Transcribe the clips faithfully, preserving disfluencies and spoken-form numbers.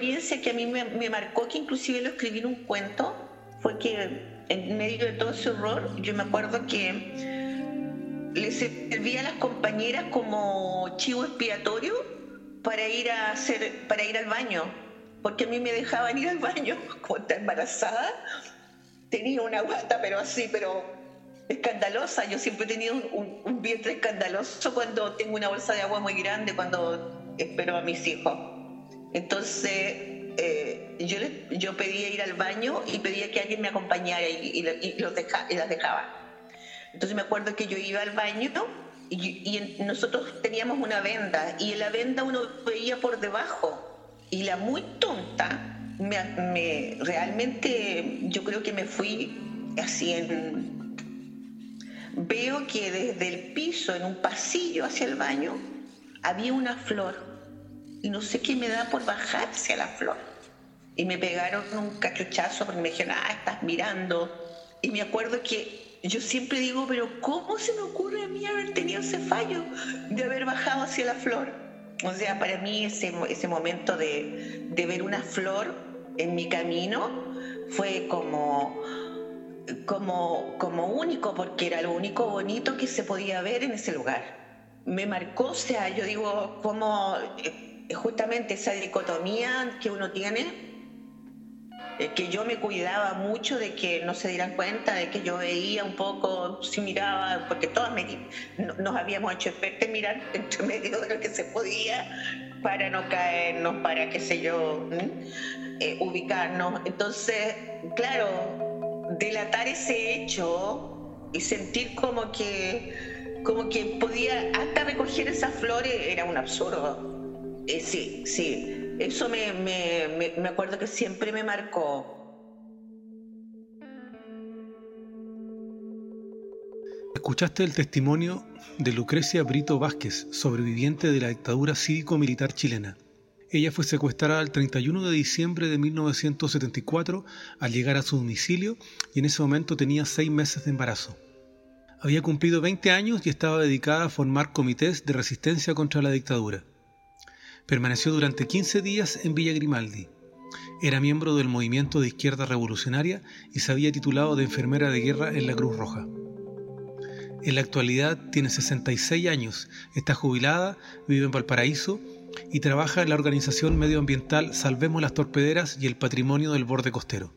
experiencia que a mí me, me marcó, que inclusive lo escribí en un cuento, fue que en medio de todo ese horror, yo me acuerdo que le servía a las compañeras como chivo expiatorio para ir a hacer, para ir al baño, porque a mí me dejaban ir al baño. Como estaba embarazada, tenía una guata, pero así, pero escandalosa. Yo siempre he tenido un, un, un vientre escandaloso cuando tengo una bolsa de agua muy grande, cuando espero a mis hijos. Entonces eh, yo, les, yo pedía ir al baño y pedía que alguien me acompañara y, y, y, los deja, y las dejaba. Entonces me acuerdo que yo iba al baño y, y nosotros teníamos una venda, y en la venda uno veía por debajo, y la muy tonta, me, me, realmente yo creo que me fui así en... Veo que desde el piso, en un pasillo hacia el baño, había una flor. Y no sé qué me da por bajarse a la flor. Y me pegaron un cachuchazo porque me dijeron, ah, estás mirando. Y me acuerdo que yo siempre digo, pero ¿cómo se me ocurre a mí haber tenido ese fallo de haber bajado hacia la flor? O sea, para mí ese, ese momento de, de ver una flor en mi camino fue como, como, como único, porque era lo único bonito que se podía ver en ese lugar. Me marcó, o sea, yo digo, como... justamente esa dicotomía que uno tiene, eh, que yo me cuidaba mucho de que no se dieran cuenta, de que yo veía un poco, si miraba, porque todas me, no, nos habíamos hecho expertos en mirar entre medio de lo que se podía para no caernos, para qué sé yo, eh, ubicarnos. Entonces, claro, delatar ese hecho y sentir como que, como que podía hasta recoger esas flores era un absurdo. Eh, sí, sí, eso me, me, me, me acuerdo que siempre me marcó. Escuchaste el testimonio de Lucrecia Brito Vázquez, sobreviviente de la dictadura cívico-militar chilena. Ella fue secuestrada el treinta y uno de diciembre de mil novecientos setenta y cuatro al llegar a su domicilio, y en ese momento tenía seis meses de embarazo. Había cumplido veinte años y estaba dedicada a formar comités de resistencia contra la dictadura. Permaneció durante quince días en Villa Grimaldi. Era miembro del movimiento de izquierda revolucionaria y se había titulado de enfermera de guerra en la Cruz Roja. En la actualidad tiene sesenta y seis años, está jubilada, vive en Valparaíso y trabaja en la organización medioambiental Salvemos las Torpederas y el Patrimonio del Borde Costero.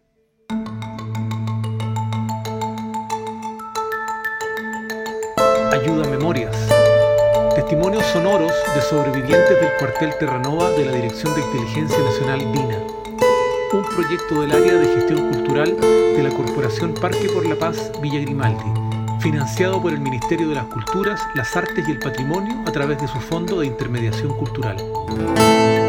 Ayuda Memorias. Testimonios sonoros de sobrevivientes del cuartel Terranova de la Dirección de Inteligencia Nacional DINA. Un proyecto del área de gestión cultural de la Corporación Parque por la Paz Villa Grimaldi, financiado por el Ministerio de las Culturas, las Artes y el Patrimonio a través de su Fondo de Intermediación Cultural.